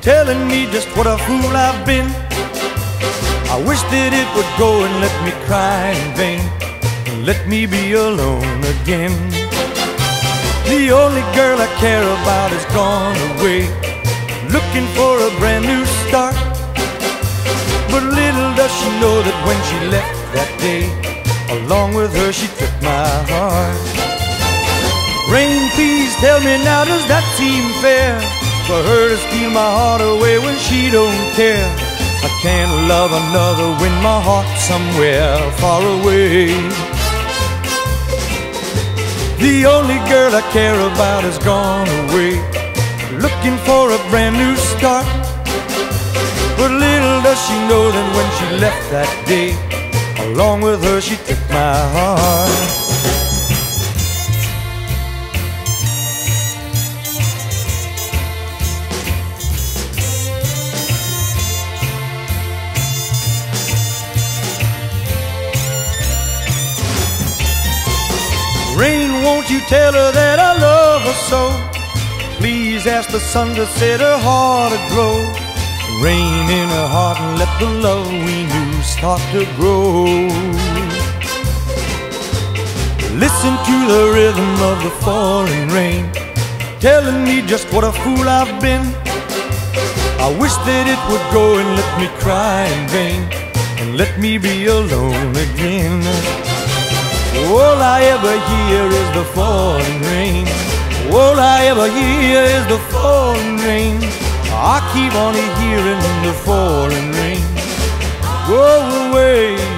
telling me just what a fool I've been. I wish that it would go and let me cry in vain, and let me be alone again. The only girl I care about is gone away, looking for a brand new start. But little does she know that when she left that day, along with her she took my heart. Rain, please tell me now, does that seem fair, for her to steal my heart away when she don't care? I can't love another when my heart's somewhere far away. The only girl I care about has gone away, looking for a brand new start. But little does she know that when she left that day, along with her she took my heart. Rain, won't you tell her that I love her so? Please ask the sun to set her heart aglow. Rain in her heart and let the love we knew start to grow. Listen to the rhythm of the falling rain, telling me just what a fool I've been. I wish that it would go and let me cry in vain, and let me be alone again. All I ever hear is the falling rain. All I ever hear is the falling rain. I keep on hearing the falling rain. Go away.